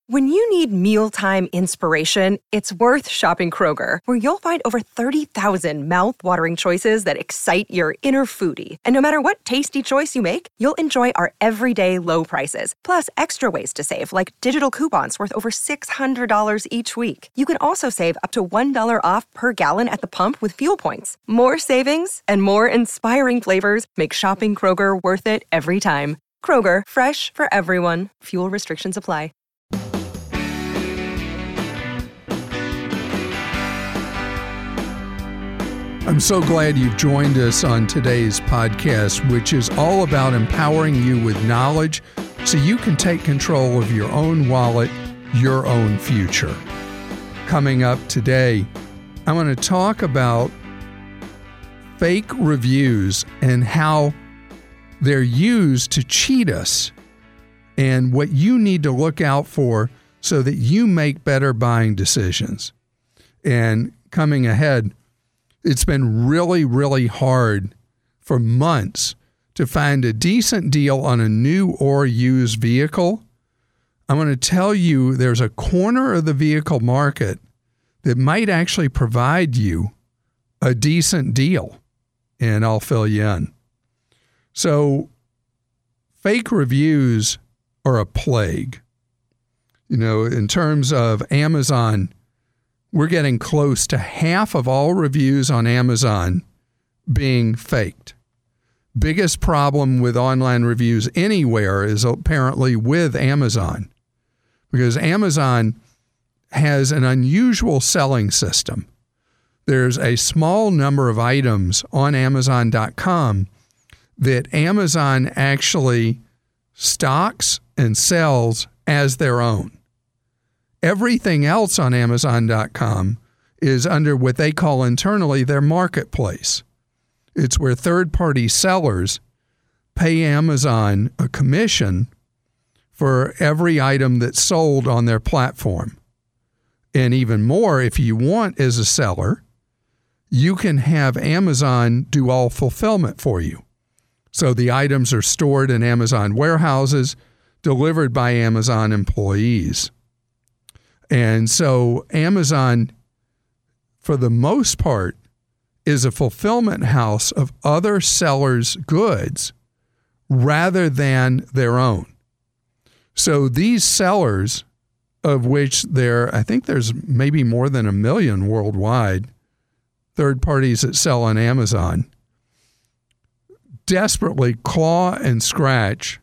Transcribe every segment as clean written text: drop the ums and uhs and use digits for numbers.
When you need mealtime inspiration, it's worth shopping Kroger, where you'll find over 30,000 mouth-watering choices that excite your inner foodie. And no matter what tasty choice you make, you'll enjoy our everyday low prices, plus extra ways to save, like digital coupons worth over $600 each week. You can also save up to $1 off per gallon at the pump with fuel points. More savings and more inspiring flavors make shopping Kroger worth it every time. Kroger, fresh for everyone. Fuel restrictions apply. I'm so glad you've joined us on today's podcast, which is all about empowering you with knowledge so you can take control of your own wallet, your own future. Coming up today, I want to talk about fake reviews and how they're used to cheat us and what you need to look out for so that you make better buying decisions. And coming ahead, it's been really, really hard for months to find a decent deal on a new or used vehicle. I'm going to tell you there's a corner of the vehicle market that might actually provide you a decent deal, and I'll fill you in. So, fake reviews are a plague. You know, in terms of Amazon, we're getting close to half of all reviews on Amazon being faked. Biggest problem with online reviews anywhere is apparently with Amazon, because Amazon has an unusual selling system. There's a small number of items on Amazon.com that Amazon actually stocks and sells as their own. Everything else on Amazon.com is under what they call internally their marketplace. It's where third-party sellers pay Amazon a commission for every item that's sold on their platform. And even more, if you want as a seller, you can have Amazon do all fulfillment for you. So the items are stored in Amazon warehouses, delivered by Amazon employees. And so Amazon, for the most part, is a fulfillment house of other sellers' goods rather than their own. So these sellers, of which I think there's maybe more than 1 million worldwide, third parties that sell on Amazon, desperately claw and scratch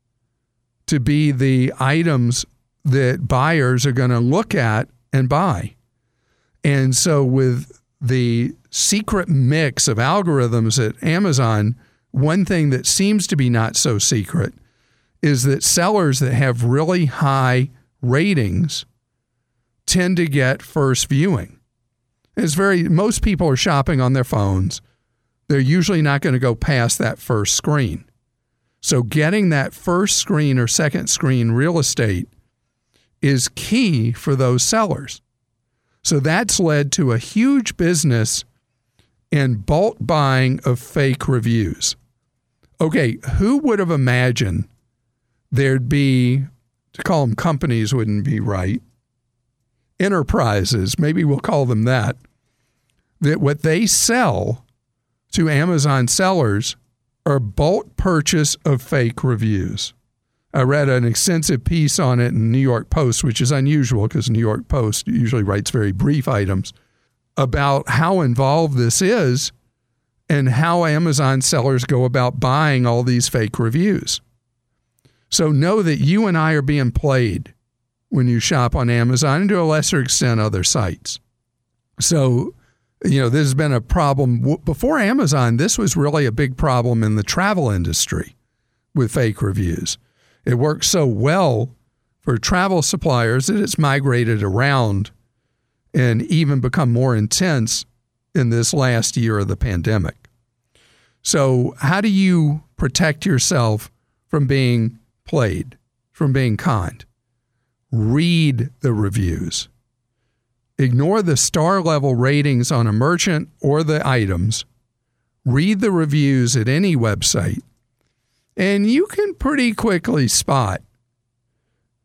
to be the items that buyers are going to look at and buy. And so with the secret mix of algorithms at Amazon, one thing that seems to be not so secret is that sellers that have really high ratings tend to get first viewing. Most people are shopping on their phones. They're usually not going to go past that first screen. So getting that first screen or second screen real estate is key for those sellers. So that's led to a huge business in bulk buying of fake reviews. Okay, who would have imagined there'd be, to call them companies wouldn't be right, enterprises, maybe we'll call them that what they sell to Amazon sellers are bulk purchase of fake reviews. I read an extensive piece on it in the New York Post, which is unusual because New York Post usually writes very brief items, about how involved this is and how Amazon sellers go about buying all these fake reviews. So know that you and I are being played when you shop on Amazon and to a lesser extent other sites. So, this has been a problem. Before Amazon, this was really a big problem in the travel industry with fake reviews. It works so well for travel suppliers that it's migrated around and even become more intense in this last year of the pandemic. So how do you protect yourself from being played, from being conned? Read the reviews. Ignore the star level ratings on a merchant or the items. Read the reviews at any website. And you can pretty quickly spot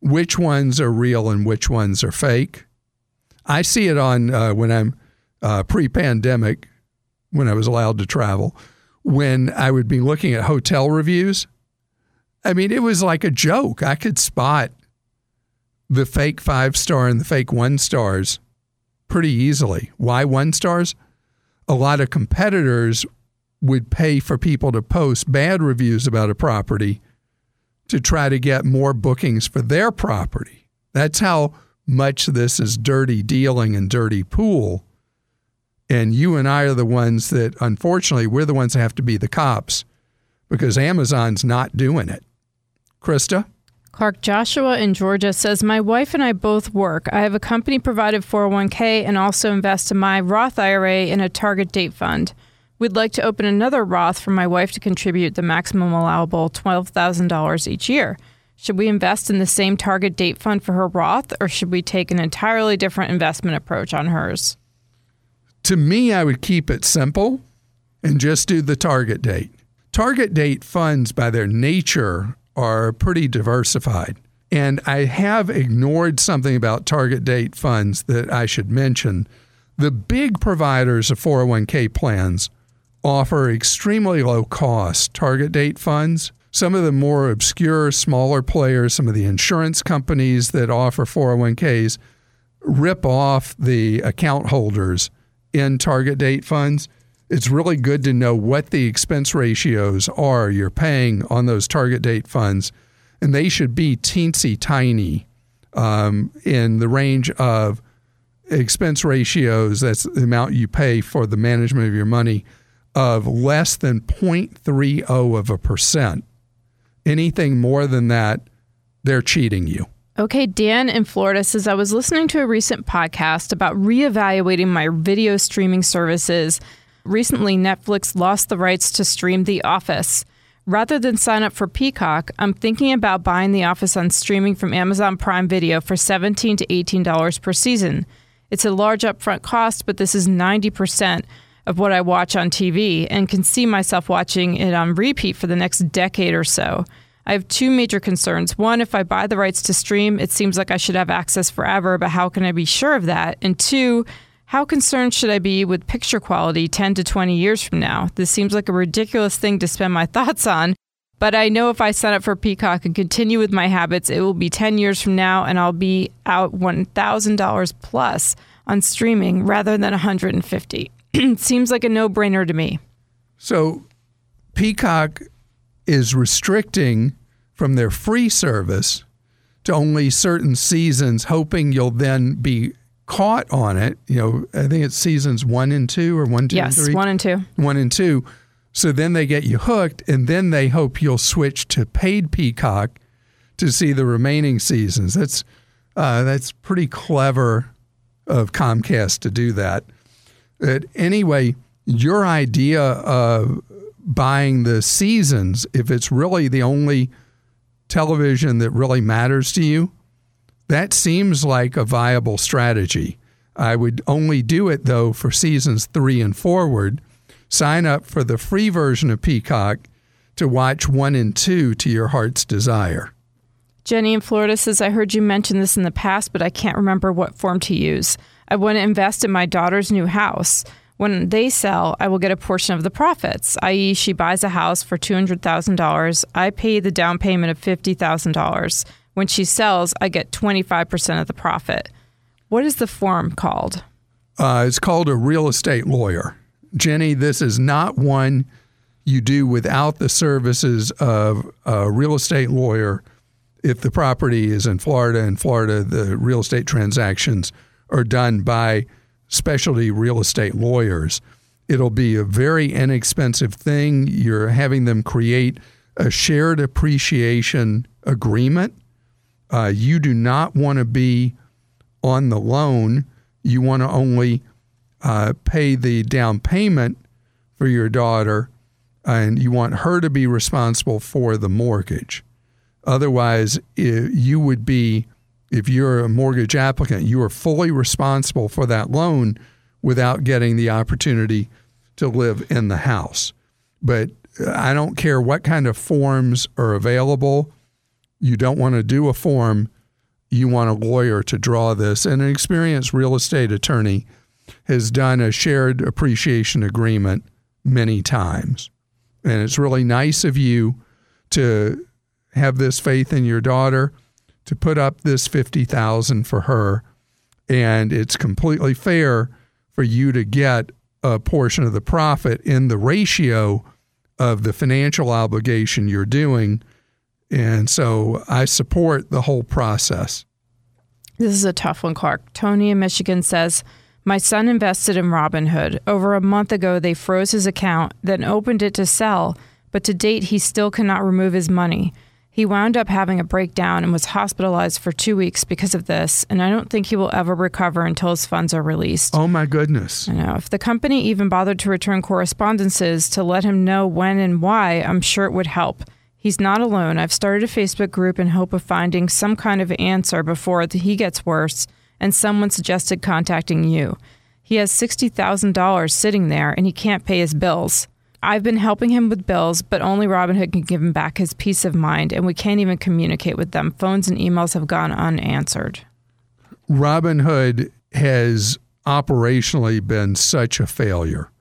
which ones are real and which ones are fake. I see it on when I'm pre-pandemic, when I was allowed to travel, when I would be looking at hotel reviews. I mean, it was like a joke. I could spot the fake 5-star and the fake 1-stars pretty easily. Why 1-stars? A lot of competitors would pay for people to post bad reviews about a property to try to get more bookings for their property. That's how much this is dirty dealing and dirty pool. And you and I are the ones that, unfortunately, we're the ones that have to be the cops because Amazon's not doing it. Krista? Clark Joshua in Georgia says, my wife and I both work. I have a company-provided 401k and also invest in my Roth IRA in a target date fund. We'd like to open another Roth for my wife to contribute the maximum allowable $12,000 each year. Should we invest in the same target date fund for her Roth, or should we take an entirely different investment approach on hers? To me, I would keep it simple and just do the target date. Target date funds, by their nature, are pretty diversified. And I have ignored something about target date funds that I should mention. The big providers of 401k plans offer extremely low cost target date funds. Some of the more obscure, smaller players, some of the insurance companies that offer 401ks rip off the account holders in target date funds. It's really good to know what the expense ratios are you're paying on those target date funds, and they should be teensy tiny in the range of expense ratios, that's the amount you pay for the management of your money, of less than 0.30%. Anything more than that, they're cheating you. Okay, Dan in Florida says, I was listening to a recent podcast about reevaluating my video streaming services. Recently, Netflix lost the rights to stream The Office. Rather than sign up for Peacock, I'm thinking about buying The Office on streaming from Amazon Prime Video for $17 to $18 per season. It's a large upfront cost, but this is 90% of what I watch on TV and can see myself watching it on repeat for the next decade or so. I have two major concerns. One, if I buy the rights to stream, it seems like I should have access forever, but how can I be sure of that? And two, how concerned should I be with picture quality 10 to 20 years from now? This seems like a ridiculous thing to spend my thoughts on, but I know if I sign up for Peacock and continue with my habits, it will be 10 years from now and I'll be out $1,000 plus on streaming rather than $150. Seems like a no-brainer to me. So Peacock is restricting from their free service to only certain seasons, hoping you'll then be caught on it. You know, I think it's seasons 1 and 2 or 1, 2, yes, and 3. 1 and 2. 1 and 2. So then they get you hooked, and then they hope you'll switch to paid Peacock to see the remaining seasons. That's pretty clever of Comcast to do that. But anyway, your idea of buying the seasons, if it's really the only television that really matters to you, that seems like a viable strategy. I would only do it, though, for seasons 3 and forward. Sign up for the free version of Peacock to watch 1 and 2 to your heart's desire. Jenny in Florida says, I heard you mention this in the past, but I can't remember what form to use. I want to invest in my daughter's new house. When they sell, I will get a portion of the profits, i.e. she buys a house for $200,000. I pay the down payment of $50,000. When she sells, I get 25% of the profit. What is the form called? It's called a real estate lawyer. Jenny, this is not one you do without the services of a real estate lawyer. If the property is in Florida, the real estate transactions are done by specialty real estate lawyers. It'll be a very inexpensive thing. You're having them create a shared appreciation agreement. You do not want to be on the loan. You want to only pay the down payment for your daughter, and you want her to be responsible for the mortgage. Otherwise, you would be, if you're a mortgage applicant, you are fully responsible for that loan without getting the opportunity to live in the house. But I don't care what kind of forms are available. You don't want to do a form you want a lawyer to draw this. And an experienced real estate attorney has done a shared appreciation agreement many times. And it's really nice of you to have this faith in your daughter, to put up this $50,000 for her. And it's completely fair for you to get a portion of the profit in the ratio of the financial obligation you're doing. And so I support the whole process. This is a tough one, Clark. Tony in Michigan says, my son invested in Robinhood. Over a month ago, they froze his account, then opened it to sell, but to date, he still cannot remove his money. He wound up having a breakdown and was hospitalized for 2 weeks because of this, and I don't think he will ever recover until his funds are released. Oh, my goodness. I know. If the company even bothered to return correspondences to let him know when and why, I'm sure it would help. He's not alone. I've started a Facebook group in hope of finding some kind of answer before he gets worse, and someone suggested contacting you. He has $60,000 sitting there, and he can't pay his bills. I've been helping him with bills, but only Robinhood can give him back his peace of mind, and we can't even communicate with them. Phones and emails have gone unanswered. Robinhood has operationally been such a failure,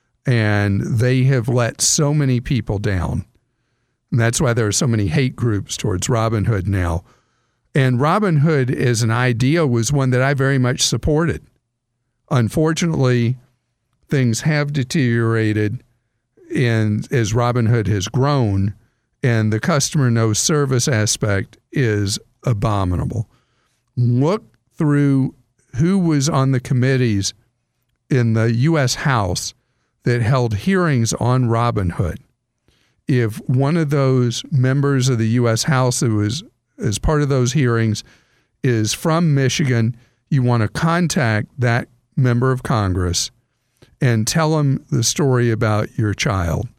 and they have let so many people down. And that's why there are so many hate groups towards Robinhood now. And Robinhood as an idea was one that I very much supported. Unfortunately, things have deteriorated and as Robinhood has grown, and the customer no service aspect is abominable. Look through who was on the committees in the U.S. House that held hearings on Robinhood. If one of those members of the U.S. House that was as part of those hearings is from Michigan, you want to contact that member of Congress and tell them the story about your child.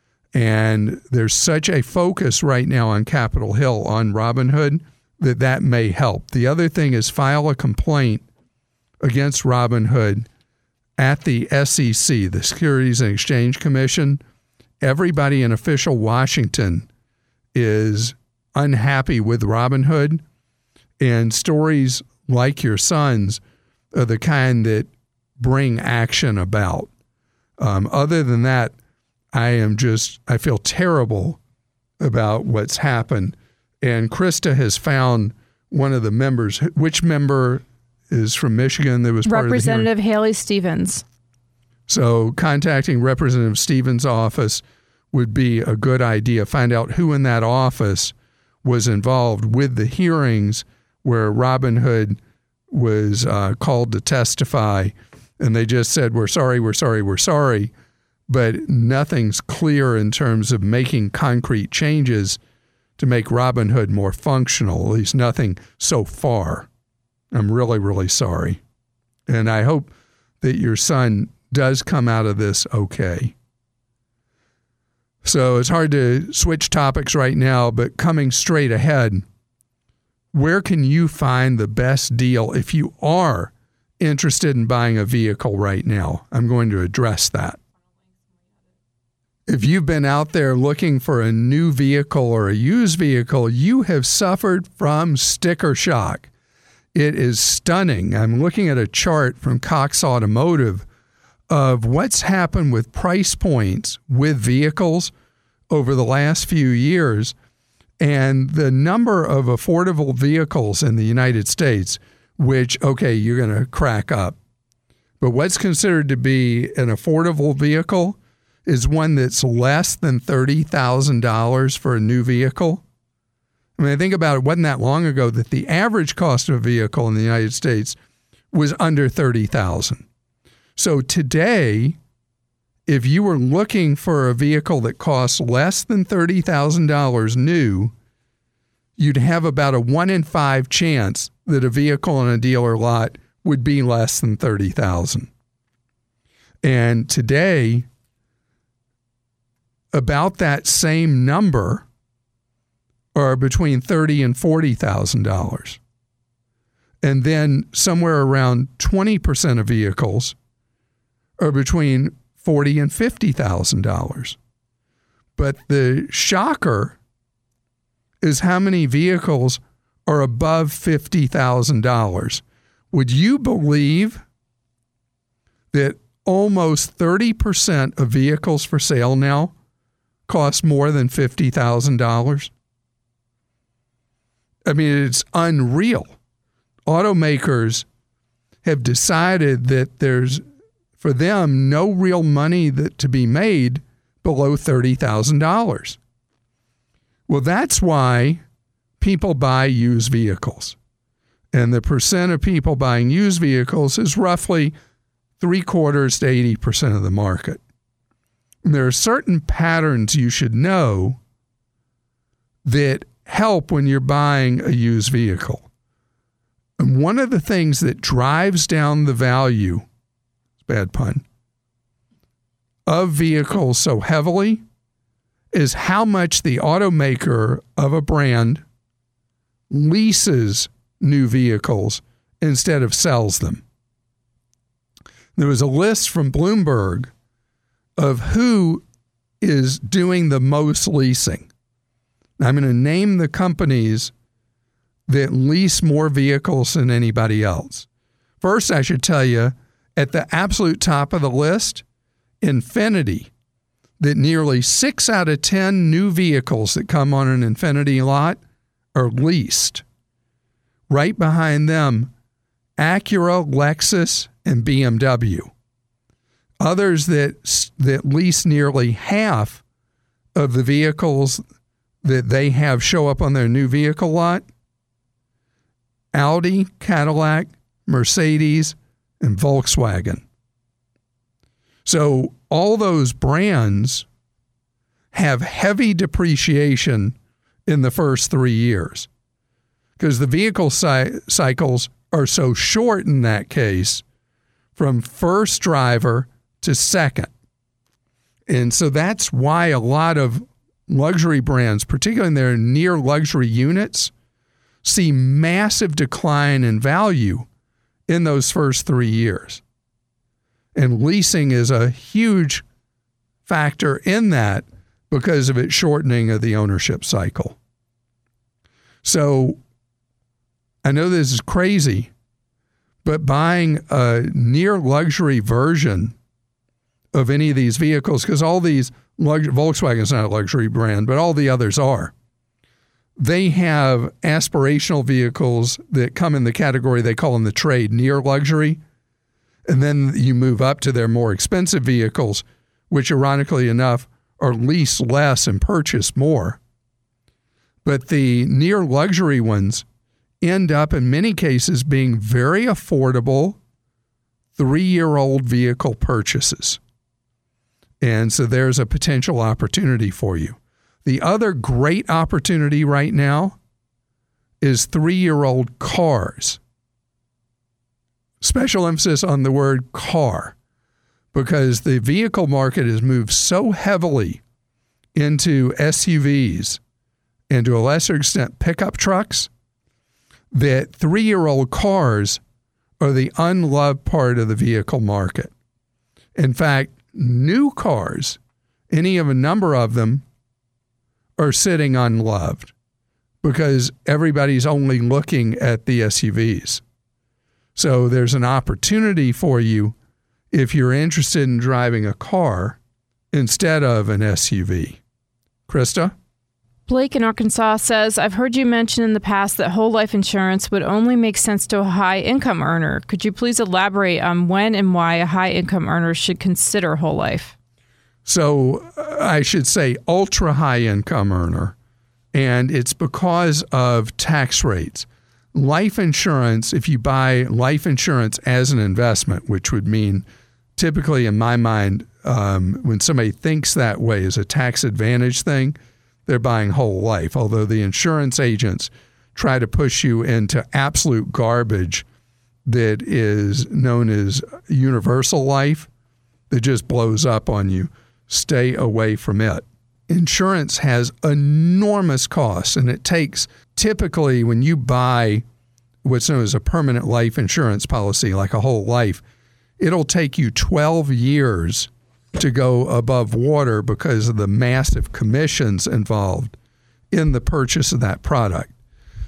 And there's such a focus right now on Capitol Hill on Robinhood that may help. The other thing is file a complaint against Robinhood at the SEC, the Securities and Exchange Commission. Everybody in official Washington is unhappy with Robinhood, and stories like your son's are the kind that bring action about. Other than that, I feel terrible about what's happened. And Krista has found one of the members. Which member is from Michigan that was part of the hearing? Representative Haley Stevens. So contacting Representative Stevens' office would be a good idea. Find out who in that office was involved with the hearings where Robinhood was called to testify. And they just said, we're sorry, but nothing's clear in terms of making concrete changes to make Robinhood more functional, at least nothing so far. I'm really, really sorry. And I hope that your son does come out of this okay. So it's hard to switch topics right now, but coming straight ahead, where can you find the best deal if you are interested in buying a vehicle right now? I'm going to address that. If you've been out there looking for a new vehicle or a used vehicle, you have suffered from sticker shock. It is stunning. I'm looking at a chart from Cox Automotive of what's happened with price points with vehicles over the last few years. And the number of affordable vehicles in the United States, which, okay, you're going to crack up. But what's considered to be an affordable vehicle is one that's less than $30,000 for a new vehicle. I mean, think about it. It wasn't that long ago that the average cost of a vehicle in the United States was under $30,000. So today, if you were looking for a vehicle that costs less than $30,000 new, you'd have about a 1 in 5 chance that a vehicle on a dealer lot would be less than $30,000. And today, about that same number are between $30,000 and $40,000. And then somewhere around 20% of vehicles are between $40,000 and $50,000. But the shocker is how many vehicles are above $50,000. Would you believe that almost 30% of vehicles for sale now cost more than $50,000? I mean, it's unreal. Automakers have decided that there's, for them, no real money to be made below $30,000. Well, that's why people buy used vehicles. And the percent of people buying used vehicles is roughly 3/4 to 80% of the market. And there are certain patterns you should know that help when you're buying a used vehicle. And one of the things that drives down the value, bad pun, of vehicles so heavily is how much the automaker of a brand leases new vehicles instead of sells them. There was a list from Bloomberg of who is doing the most leasing. I'm going to name the companies that lease more vehicles than anybody else. First, I should tell you, at the absolute top of the list, Infiniti, that nearly 6 out of 10 new vehicles that come on an Infiniti lot are leased. Right behind them, Acura, Lexus, and BMW. Others that lease nearly half of the vehicles that they have show up on their new vehicle lot, Audi, Cadillac, Mercedes, and Volkswagen. So all those brands have heavy depreciation in the first 3 years because the vehicle cycles are so short in that case, from first driver to second. And so that's why a lot of luxury brands, particularly in their near luxury units, see massive decline in value in those first 3 years. And leasing is a huge factor in that because of its shortening of the ownership cycle. So I know this is crazy, but buying a near luxury version of any of these vehicles, because all these, Volkswagen's not a luxury brand, but all the others are. They have aspirational vehicles that come in the category they call in the trade near luxury. And then you move up to their more expensive vehicles, which ironically enough are leased less and purchased more. But the near luxury ones end up in many cases being very affordable 3-year-old vehicle purchases. And so there's a potential opportunity for you. The other great opportunity right now is 3-year-old cars. Special emphasis on the word car, because the vehicle market has moved so heavily into SUVs and to a lesser extent pickup trucks that 3-year-old cars are the unloved part of the vehicle market. In fact, new cars, any of a number of them, are sitting unloved because everybody's only looking at the SUVs. So there's an opportunity for you if you're interested in driving a car instead of an SUV. Krista? Blake in Arkansas says, I've heard you mention in the past that whole life insurance would only make sense to a high-income earner. Could you please elaborate on when and why a high-income earner should consider whole life? So I should say ultra-high-income earner, and it's because of tax rates. Life insurance, if you buy life insurance as an investment, which would mean typically in my mind, when somebody thinks that way as a tax advantage thing, they're buying whole life, although the insurance agents try to push you into absolute garbage that is known as universal life that just blows up on you. Stay away from it. Insurance has enormous costs, and it takes typically when you buy what's known as a permanent life insurance policy, like a whole life, it'll take you 12 years to go above water because of the massive commissions involved in the purchase of that product.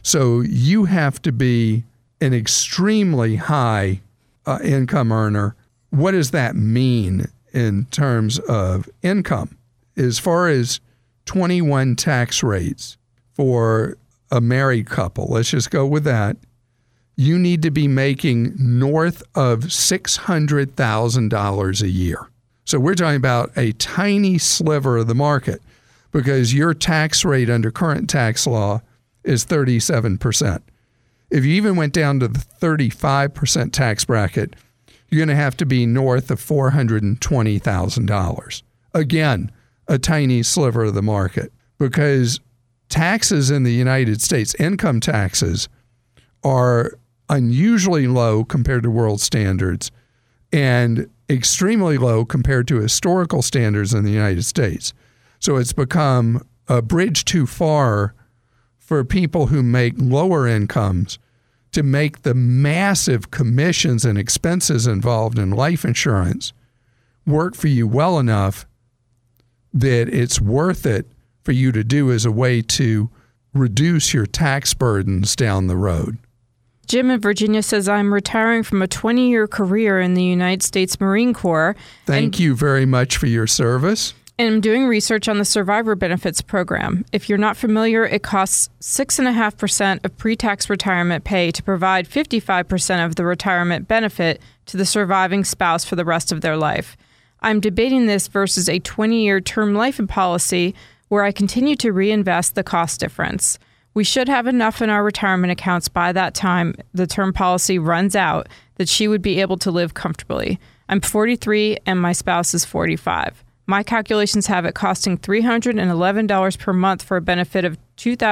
So you have to be an extremely high income earner. What does that mean in terms of income? As far as 21 tax rates for a married couple, let's just go with that. You need to be making north of $600,000 a year. So we're talking about a tiny sliver of the market because your tax rate under current tax law is 37%. If you even went down to the 35% tax bracket, you're going to have to be north of $420,000. Again, a tiny sliver of the market because taxes in the United States, income taxes, are unusually low compared to world standards and extremely low compared to historical standards in the United States. So it's become a bridge too far for people who make lower incomes to make the massive commissions and expenses involved in life insurance work for you well enough that it's worth it for you to do as a way to reduce your tax burdens down the road. Jim in Virginia says, I'm retiring from a 20-year career in the United States Marine Corps. Thank you very much for your service. And I'm doing research on the Survivor Benefits Program. If you're not familiar, it costs 6.5% of pre-tax retirement pay to provide 55% of the retirement benefit to the surviving spouse for the rest of their life. I'm debating this versus a 20-year term life policy where I continue to reinvest the cost difference. We should have enough in our retirement accounts by that time the term policy runs out that she would be able to live comfortably. I'm 43 and my spouse is 45. My calculations have it costing $311 per month for a benefit of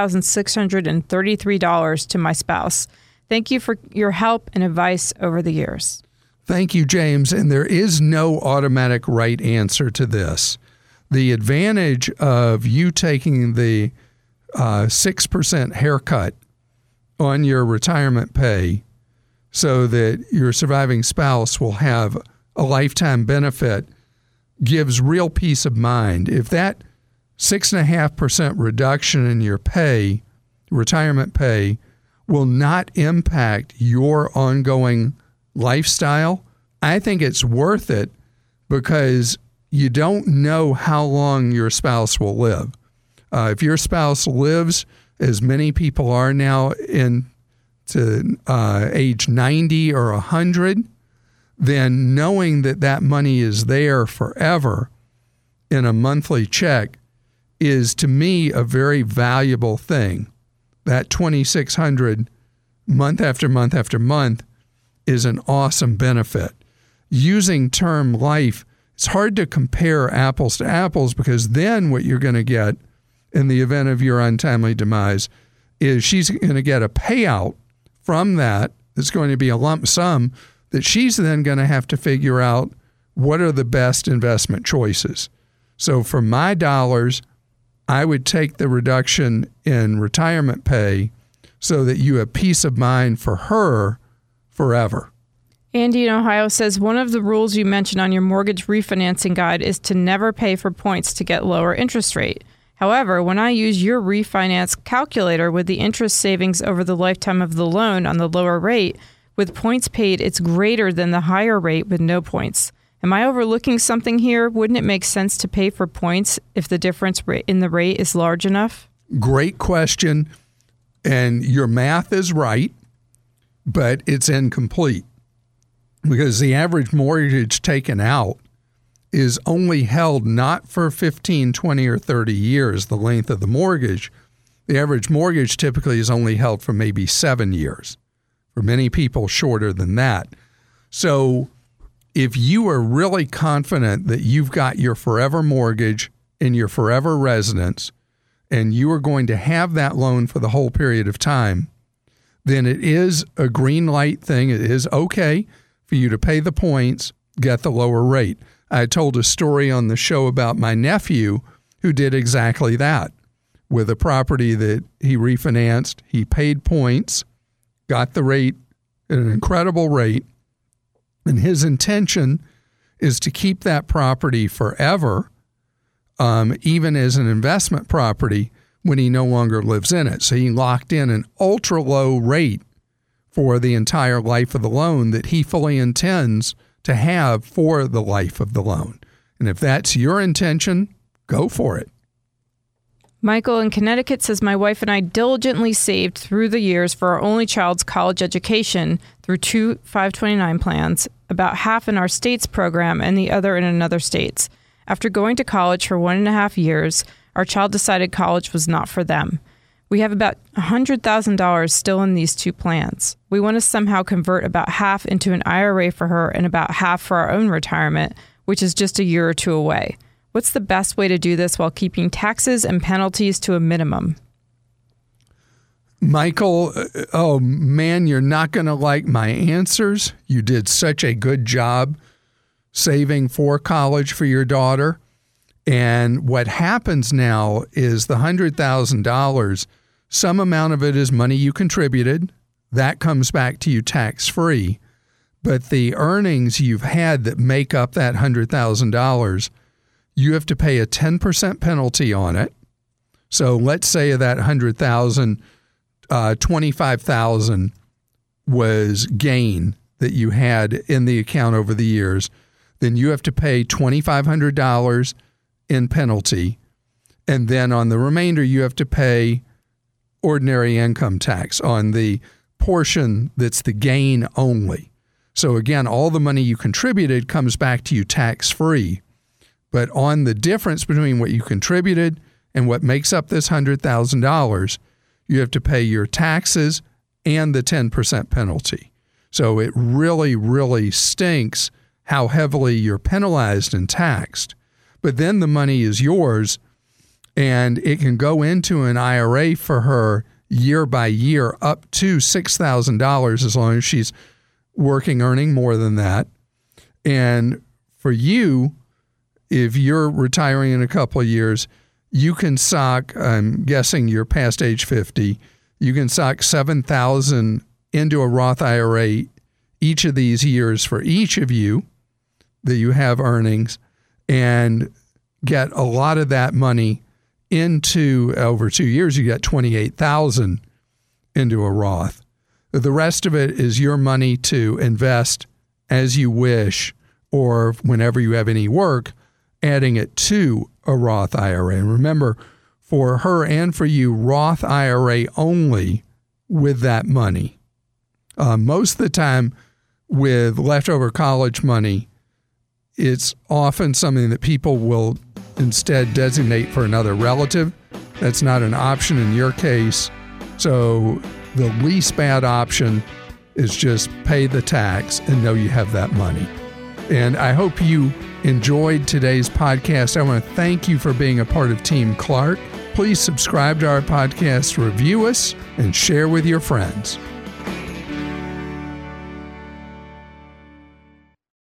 $2,633 to my spouse. Thank you for your help and advice over the years. Thank you, James. And there is no automatic right answer to this. The advantage of you taking the 6% haircut on your retirement pay so that your surviving spouse will have a lifetime benefit gives real peace of mind. If that 6.5% reduction in your pay, retirement pay, will not impact your ongoing lifestyle, I think it's worth it because you don't know how long your spouse will live. If your spouse lives, as many people are now, to age 90 or 100, then knowing that that money is there forever in a monthly check is, to me, a very valuable thing. That $2,600 month after month after month is an awesome benefit. Using term life, it's hard to compare apples to apples because then what you're going to get in the event of your untimely demise is she's going to get a payout from that. It's going to be a lump sum that she's then going to have to figure out what are the best investment choices. So for my dollars, I would take the reduction in retirement pay so that you have peace of mind for her forever. Andy in Ohio says, one of the rules you mentioned on your mortgage refinancing guide is to never pay for points to get lower interest rate. However, when I use your refinance calculator with the interest savings over the lifetime of the loan on the lower rate, with points paid, it's greater than the higher rate with no points. Am I overlooking something here? Wouldn't it make sense to pay for points if the difference in the rate is large enough? Great question. And your math is right, but it's incomplete because the average mortgage taken out is only held not for 15, 20, or 30 years, the length of the mortgage. The average mortgage typically is only held for maybe 7 years. For many people, shorter than that. So if you are really confident that you've got your forever mortgage in your forever residence and you are going to have that loan for the whole period of time, then it is a green light thing. It is okay for you to pay the points, get the lower rate. I told a story on the show about my nephew who did exactly that. With a property that he refinanced, he paid points, got the rate at an incredible rate, and his intention is to keep that property forever, even as an investment property, when he no longer lives in it. So he locked in an ultra low rate for the entire life of the loan that he fully intends to have for the life of the loan. And if that's your intention, go for it. Michael in Connecticut says, my wife and I diligently saved through the years for our only child's college education through 2 529 plans, about half in our state's program and the other in another state's. After going to college for 1.5 years, our child decided college was not for them. We have about $100,000 still in these 2 plans. We want to somehow convert about half into an IRA for her and about half for our own retirement, which is just a year or 2 away. What's the best way to do this while keeping taxes and penalties to a minimum? Michael, oh man, you're not going to like my answers. You did such a good job saving for college for your daughter. And what happens now is the $100,000, some amount of it is money you contributed. That comes back to you tax-free. But the earnings you've had that make up that $100,000, you have to pay a 10% penalty on it. So let's say of that $100,000, $25,000 was gain that you had in the account over the years. Then you have to pay $2,500 in penalty. And then on the remainder, you have to pay ordinary income tax on the portion that's the gain only. So again, all the money you contributed comes back to you tax-free. But on the difference between what you contributed and what makes up this $100,000, you have to pay your taxes and the 10% penalty. So it really, really stinks how heavily you're penalized and taxed. But then the money is yours, and it can go into an IRA for her year by year up to $6,000 as long as she's working, earning more than that. And for you, if you're retiring in a couple of years, you can sock, I'm guessing you're past age 50, you can sock $7,000 into a Roth IRA each of these years for each of you that you have earnings, and get a lot of that money into, over 2 years, you get $28,000 into a Roth. The rest of it is your money to invest as you wish, or whenever you have any work, adding it to a Roth IRA. And remember, for her and for you, Roth IRA only with that money. Most of the time with leftover college money, it's often something that people will instead designate for another relative. That's not an option in your case. So the least bad option is just pay the tax and know you have that money. And I hope you enjoyed today's podcast. I want to thank you for being a part of Team Clark. Please subscribe to our podcast, review us, and share with your friends.